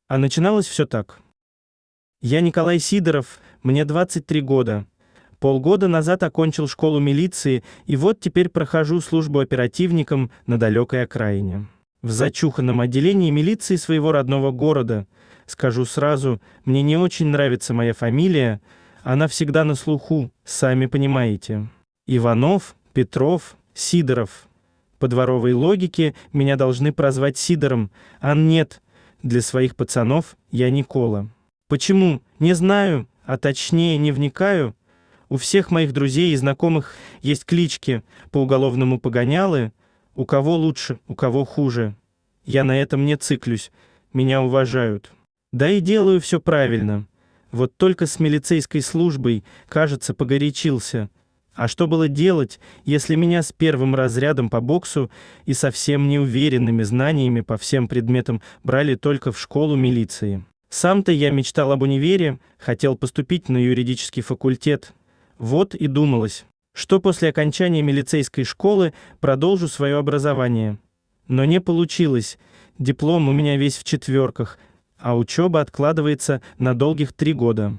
А начиналось все так. Я Николай Сидоров, мне 23 года. Полгода назад окончил школу милиции, и вот теперь прохожу службу оперативником на далекой окраине. В зачуханном отделении милиции своего родного города. Скажу сразу, мне не очень нравится моя фамилия, она всегда на слуху, сами понимаете. Иванов, Петров, Сидоров. По дворовой логике меня должны прозвать Сидором, а нет, для своих пацанов я Никола. Почему? Не знаю, а точнее не вникаю. У всех моих друзей и знакомых есть клички по уголовному погонялы, у кого лучше, у кого хуже. Я на этом не циклюсь, меня уважают. Да и делаю все правильно. Вот только с милицейской службой, кажется, погорячился. А что было делать, если меня с первым разрядом по боксу и совсем неуверенными знаниями по всем предметам брали только в школу милиции? Сам-то я мечтал об универе, хотел поступить на юридический факультет. Вот и думалось, что после окончания милицейской школы продолжу свое образование. Но не получилось, диплом у меня весь в четверках, а учеба откладывается на долгих 3 года.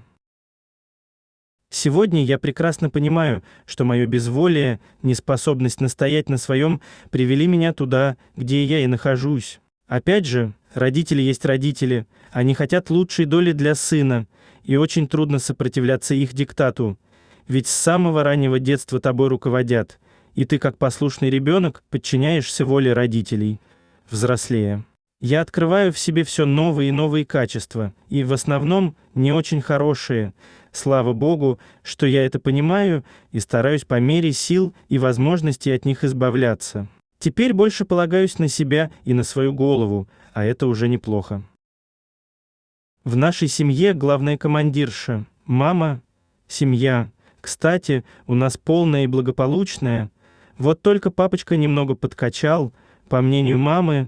Сегодня я прекрасно понимаю, что мое безволие, неспособность настоять на своем привели меня туда, где я и нахожусь. Опять же, родители есть родители, они хотят лучшей доли для сына, и очень трудно сопротивляться их диктату. Ведь с самого раннего детства тобой руководят, и ты, как послушный ребенок, подчиняешься воле родителей, взрослея. Я открываю в себе все новые и новые качества, и в основном не очень хорошие. Слава Богу, что я это понимаю и стараюсь по мере сил и возможностей от них избавляться. Теперь больше полагаюсь на себя и на свою голову, а это уже неплохо. В нашей семье главная командирша, мама, семья. Кстати, у нас полная и благополучная. Вот только папочка немного подкачал, по мнению мамы.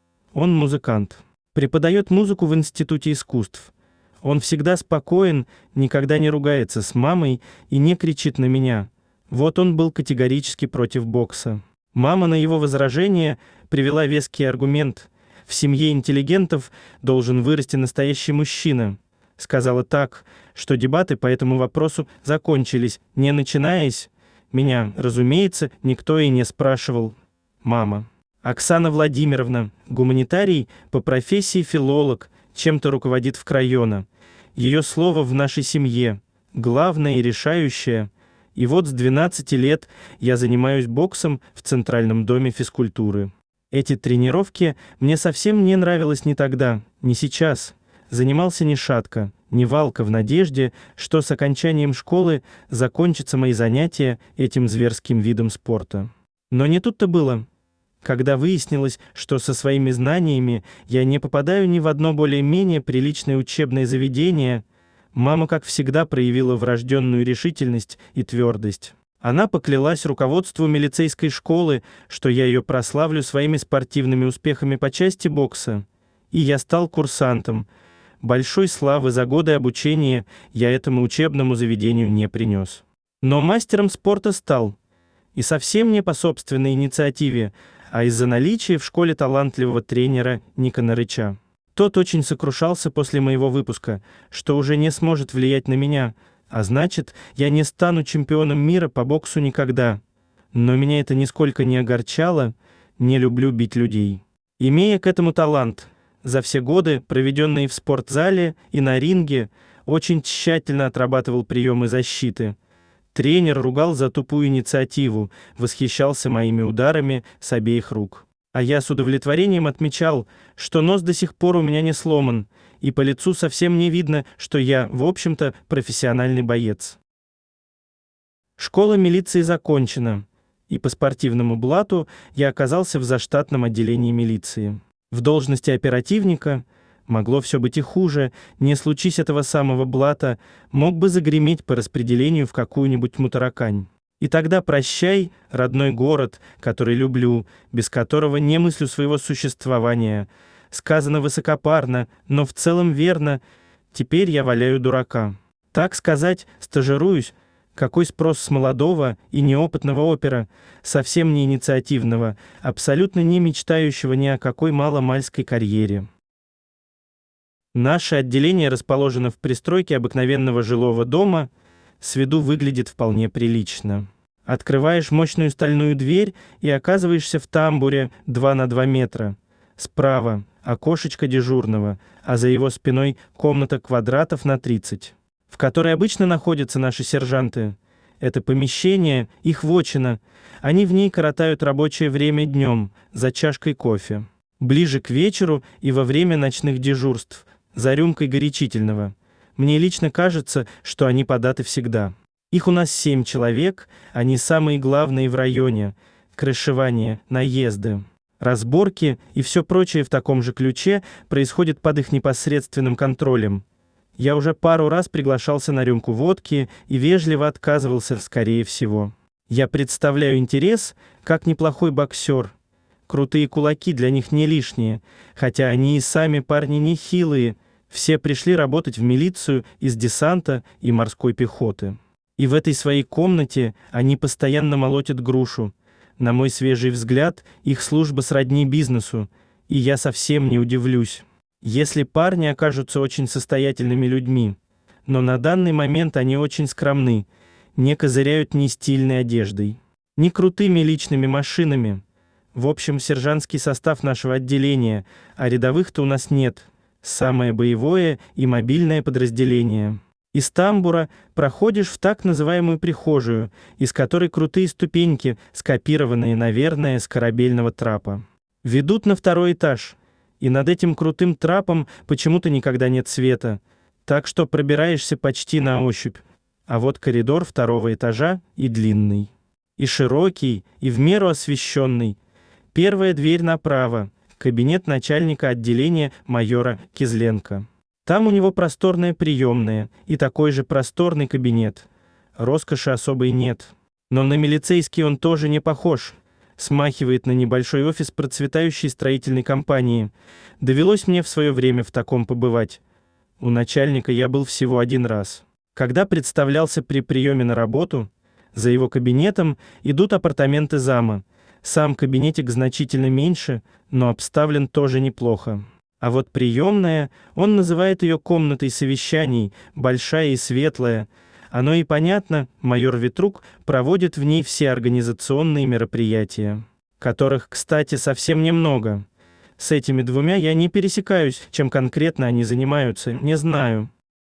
Он музыкант. Преподает музыку в Институте искусств. Он всегда спокоен, никогда не ругается с мамой и не кричит на меня. Вот он был категорически против бокса. Мама на его возражение привела веский аргумент. В семье интеллигентов должен вырасти настоящий мужчина. Сказала так, что дебаты по этому вопросу закончились, не начинаясь. Меня, разумеется, никто и не спрашивал. Мама. Оксана Владимировна, гуманитарий, по профессии филолог, чем-то руководит в крайона. Ее слово в нашей семье, главное и решающее. И вот с 12 лет я занимаюсь боксом в Центральном доме физкультуры. Эти тренировки мне совсем не нравилось ни тогда, ни сейчас. Занимался ни шатко, ни валко в надежде, что с окончанием школы закончатся мои занятия этим зверским видом спорта. Но не тут-то было. Когда выяснилось, что со своими знаниями я не попадаю ни в одно более-менее приличное учебное заведение, мама, как всегда, проявила врожденную решительность и твердость. Она поклялась руководству милицейской школы, что я ее прославлю своими спортивными успехами по части бокса. И я стал курсантом. Большой славы за годы обучения я этому учебному заведению не принес. Но мастером спорта стал. И совсем не по собственной инициативе, а из-за наличия в школе талантливого тренера Ника Нарыча. Тот очень сокрушался после моего выпуска, что уже не сможет влиять на меня, а значит, я не стану чемпионом мира по боксу никогда. Но меня это нисколько не огорчало, не люблю бить людей. Имея к этому талант, за все годы, проведенные в спортзале и на ринге, очень тщательно отрабатывал приемы защиты. Тренер ругал за тупую инициативу, восхищался моими ударами с обеих рук. А я с удовлетворением отмечал, что нос до сих пор у меня не сломан, и по лицу совсем не видно, что я, в общем-то, профессиональный боец. Школа милиции закончена, и по спортивному блату я оказался в заштатном отделении милиции. В должности оперативника могло все быть и хуже, не случись этого самого блата, мог бы загреметь по распределению в какую-нибудь мутаракань. И тогда прощай, родной город, который люблю, без которого не мыслю своего существования. Сказано высокопарно, но в целом верно, теперь я валяю дурака. Так сказать, стажируюсь, какой спрос с молодого и неопытного опера, совсем не инициативного, абсолютно не мечтающего ни о какой маломальской карьере. Наше отделение расположено в пристройке обыкновенного жилого дома, с виду выглядит вполне прилично. Открываешь мощную стальную дверь и оказываешься в тамбуре 2 на 2 метра. Справа окошечко дежурного, а за его спиной комната квадратов на 30, в которой обычно находятся наши сержанты. Это помещение, их вотчина, они в ней коротают рабочее время днем, за чашкой кофе. Ближе к вечеру и во время ночных дежурств, за рюмкой горячительного. Мне лично кажется, что они податы всегда. Их у нас 7 человек, они самые главные в районе. Крышевание, наезды, разборки и все прочее в таком же ключе происходит под их непосредственным контролем. Я уже пару раз приглашался на рюмку водки и вежливо отказывался, скорее всего. Я представляю интерес, как неплохой боксер. Крутые кулаки для них не лишние, хотя они и сами парни не хилые, все пришли работать в милицию из десанта и морской пехоты. И в этой своей комнате они постоянно молотят грушу. На мой свежий взгляд, их служба сродни бизнесу, и я совсем не удивлюсь, если парни окажутся очень состоятельными людьми. Но на данный момент они очень скромны, не козыряют ни стильной одеждой, ни крутыми личными машинами. В общем, сержантский состав нашего отделения, а рядовых-то у нас нет. Самое боевое и мобильное подразделение. Из тамбура проходишь в так называемую прихожую, из которой крутые ступеньки, скопированные, наверное, с корабельного трапа, ведут на 2-й этаж, и над этим крутым трапом почему-то никогда нет света, так что пробираешься почти на ощупь. А вот коридор 2-го этажа и длинный, и широкий, и в меру освещенный. Первая дверь направо, кабинет начальника отделения майора Кизленко. Там у него просторная приемная и такой же просторный кабинет. Роскоши особой нет. Но на милицейский он тоже не похож. Смахивает на небольшой офис процветающей строительной компании. Довелось мне в свое время в таком побывать. У начальника я был всего 1 раз. Когда представлялся при приеме на работу, за его кабинетом идут апартаменты зама. Сам кабинетик значительно меньше, но обставлен тоже неплохо. А вот приемная, он называет ее комнатой совещаний, большая и светлая. Оно и понятно, майор Ветрук проводит в ней все организационные мероприятия, которых, кстати, совсем немного. С этими 2 я не пересекаюсь, чем конкретно они занимаются, не знаю.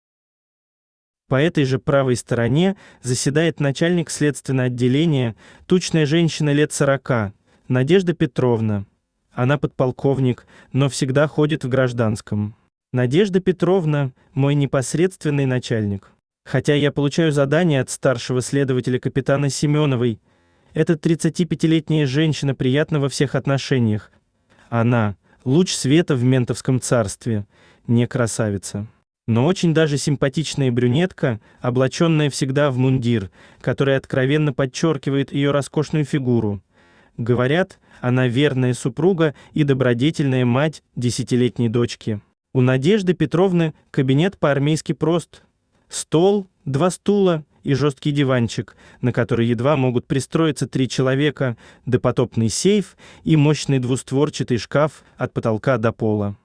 По этой же правой стороне заседает начальник следственного отделения, тучная женщина лет 40, Надежда Петровна. Она подполковник, но всегда ходит в гражданском. Надежда Петровна – мой непосредственный начальник. Хотя я получаю задания от старшего следователя капитана Семеновой. Это 35-летняя женщина приятна во всех отношениях. Она – луч света в ментовском царстве, не красавица. Но очень даже симпатичная брюнетка, облаченная всегда в мундир, который откровенно подчеркивает ее роскошную фигуру. Говорят, она верная супруга и добродетельная мать 10-летней дочки. У Надежды Петровны кабинет по-армейски прост. Стол, 2 стула и жесткий диванчик, на который едва могут пристроиться 3 человека, допотопный сейф и мощный двустворчатый шкаф от потолка до пола.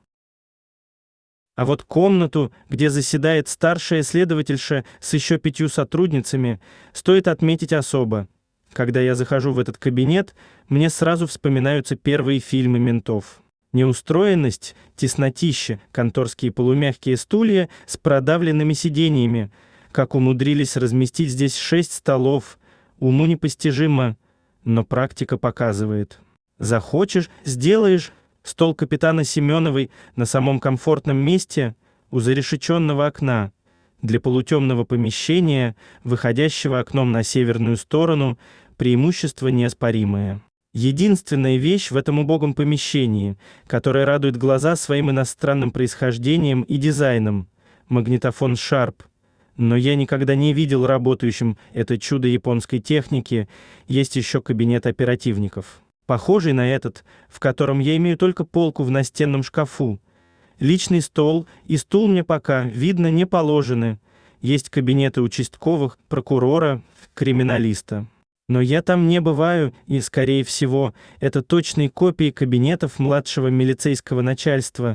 А вот комнату, где заседает старшая следовательша с еще 5 сотрудницами, стоит отметить особо. Когда я захожу в этот кабинет, мне сразу вспоминаются первые фильмы ментов. Неустроенность, теснотища, конторские полумягкие стулья с продавленными сиденьями, как умудрились разместить здесь 6 столов, уму непостижимо, но практика показывает. Захочешь – сделаешь. Стол капитана Семеновой на самом комфортном месте, у зарешеченного окна. Для полутемного помещения, выходящего окном на северную сторону, преимущество неоспоримое. Единственная вещь в этом убогом помещении, которая радует глаза своим иностранным происхождением и дизайном – магнитофон Sharp. Но я никогда не видел работающим это чудо японской техники, есть еще кабинет оперативников, похожий на этот, в котором я имею только полку в настенном шкафу. Личный стол и стул мне пока, видно, не положены. Есть кабинеты участковых, прокурора, криминалиста. Но я там не бываю, и, скорее всего, это точные копии кабинетов младшего милицейского начальства.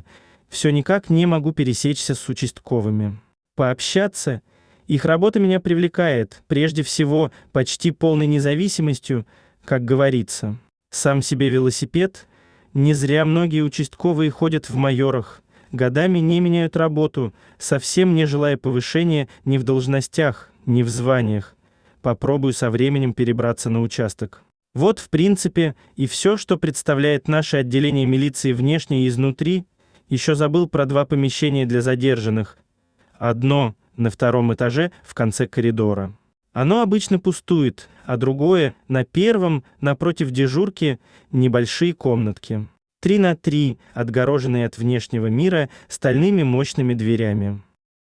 Все никак не могу пересечься с участковыми. Пообщаться, их работа меня привлекает, прежде всего, почти полной независимостью, как говорится. Сам себе велосипед, не зря многие участковые ходят в майорах, годами не меняют работу, совсем не желая повышения ни в должностях, ни в званиях. Попробую со временем перебраться на участок. Вот в принципе и все, что представляет наше отделение милиции внешне и изнутри. Еще забыл про 2 помещения для задержанных. Одно на 2-м этаже в конце коридора. Оно обычно пустует, а другое на 1-м, напротив дежурки, небольшие комнатки. 3 на 3, отгороженные от внешнего мира стальными мощными дверями.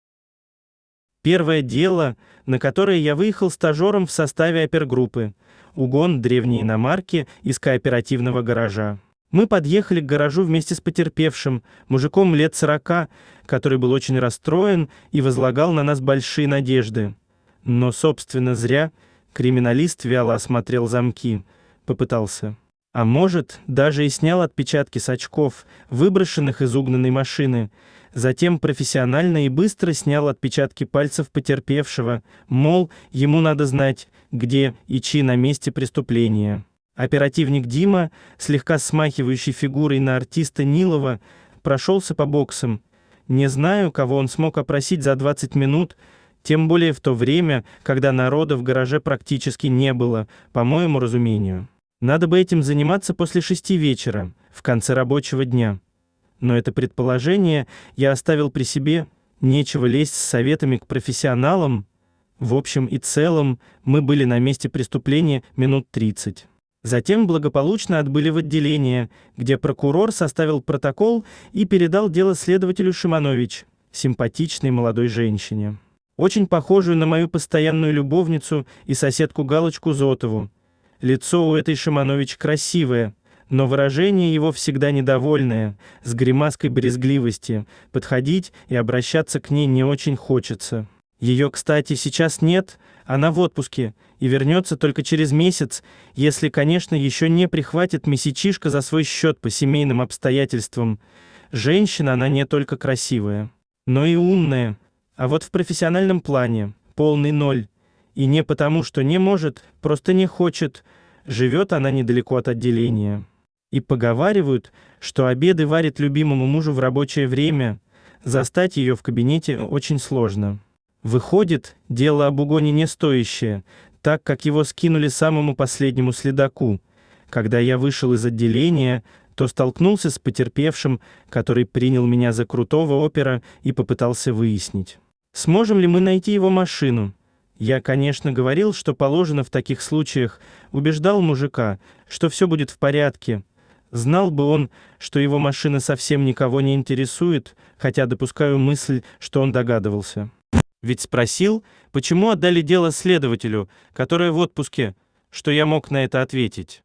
Первое дело, на которое я выехал стажером в составе опергруппы. Угон древней иномарки из кооперативного гаража. Мы подъехали к гаражу вместе с потерпевшим, мужиком лет 40, который был очень расстроен и возлагал на нас большие надежды. Но, собственно, зря. Криминалист вяло осмотрел замки, попытался. А может, даже и снял отпечатки с очков, выброшенных из угнанной машины. Затем профессионально и быстро снял отпечатки пальцев потерпевшего, мол, ему надо знать, где и чьи на месте преступления. Оперативник Дима, слегка смахивающий фигурой на артиста Нилова, прошелся по боксам. Не знаю, кого он смог опросить за 20 минут, тем более в то время, когда народа в гараже практически не было, по моему разумению. Надо бы этим заниматься после 6 вечера, в конце рабочего дня. Но это предположение я оставил при себе, нечего лезть с советами к профессионалам. В общем и целом, мы были на месте преступления минут 30. Затем благополучно отбыли в отделение, где прокурор составил протокол и передал дело следователю Шиманович, симпатичной молодой женщине. Очень похожую на мою постоянную любовницу и соседку Галочку Зотову. Лицо у этой Шиманович красивое, но выражение его всегда недовольное, с гримаской брезгливости, подходить и обращаться к ней не очень хочется. Ее, кстати, сейчас нет, она в отпуске, и вернется только через месяц, если, конечно, еще не прихватит месячишко за свой счет по семейным обстоятельствам. Женщина она не только красивая, но и умная, а вот в профессиональном плане полный ноль. И не потому, что не может, просто не хочет, живет она недалеко от отделения. И поговаривают, что обеды варит любимому мужу в рабочее время, застать ее в кабинете очень сложно. Выходит, дело об угоне не стоящее, так как его скинули самому последнему следаку. Когда я вышел из отделения, то столкнулся с потерпевшим, который принял меня за крутого опера и попытался выяснить, сможем ли мы найти его машину. Я, конечно, говорил, что положено в таких случаях, убеждал мужика, что все будет в порядке. Знал бы он, что его машина совсем никого не интересует, хотя допускаю мысль, что он догадывался. Ведь спросил, почему отдали дело следователю, который в отпуске, что я мог на это ответить.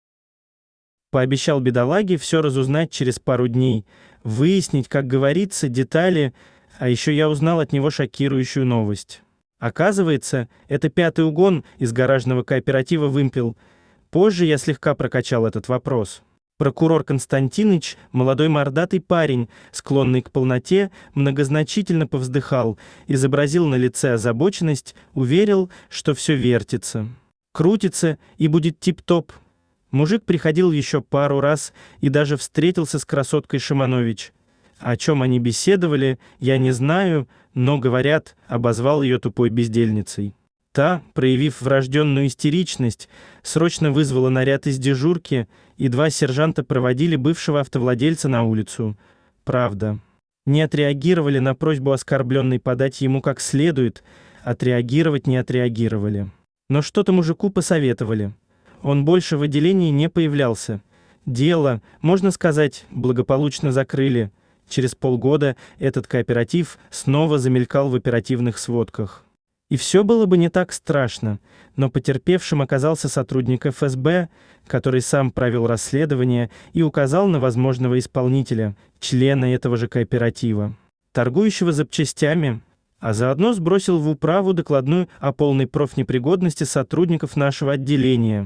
Пообещал бедолаге все разузнать через пару дней, выяснить, как говорится, детали, а еще я узнал от него шокирующую новость. Оказывается, это 5-й угон из гаражного кооператива «Вымпел». Позже я слегка прокачал этот вопрос. Прокурор Константиныч, молодой мордатый парень, склонный к полноте, многозначительно повздыхал, изобразил на лице озабоченность, уверил, что все вертится, крутится и будет тип-топ. Мужик приходил еще пару раз и даже встретился с красоткой Шиманович. О чем они беседовали, я не знаю, но, говорят, обозвал ее тупой бездельницей. Та, проявив врожденную истеричность, срочно вызвала наряд из дежурки, и 2 сержанта проводили бывшего автовладельца на улицу. Правда. Не отреагировали на просьбу оскорбленной подать ему как следует, отреагировать не отреагировали. Но что-то мужику посоветовали. Он больше в отделении не появлялся. Дело, можно сказать, благополучно закрыли. Через полгода этот кооператив снова замелькал в оперативных сводках. И все было бы не так страшно, но потерпевшим оказался сотрудник ФСБ, который сам провел расследование и указал на возможного исполнителя, члена этого же кооператива, торгующего запчастями, а заодно сбросил в управу докладную о полной профнепригодности сотрудников нашего отделения.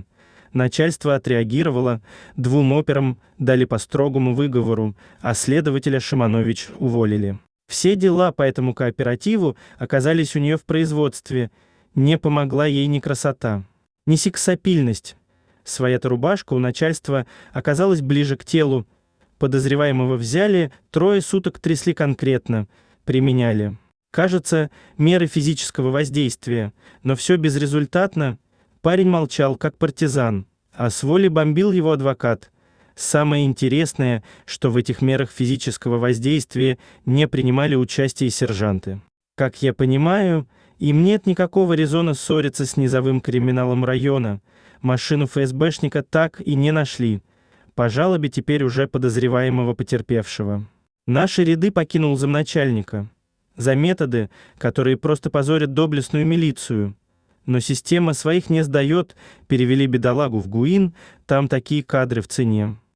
Начальство отреагировало, 2 операм дали по строгому выговору, а следователя Шиманович уволили. Все дела по этому кооперативу оказались у нее в производстве. Не помогла ей ни красота, ни сексапильность. Своя-то рубашка у начальства оказалась ближе к телу. Подозреваемого взяли, 3 суток трясли конкретно, применяли. Кажется, меры физического воздействия, но все безрезультатно. Парень молчал, как партизан, а с воли бомбил его адвокат. Самое интересное, что в этих мерах физического воздействия не принимали участие сержанты. Как я понимаю, им нет никакого резона ссориться с низовым криминалом района. Машину ФСБшника так и не нашли. По жалобе теперь уже подозреваемого потерпевшего. Наши ряды покинул замначальника. За методы, которые просто позорят доблестную милицию. Но система своих не сдает, перевели бедолагу в ГУИН, там такие кадры в цене.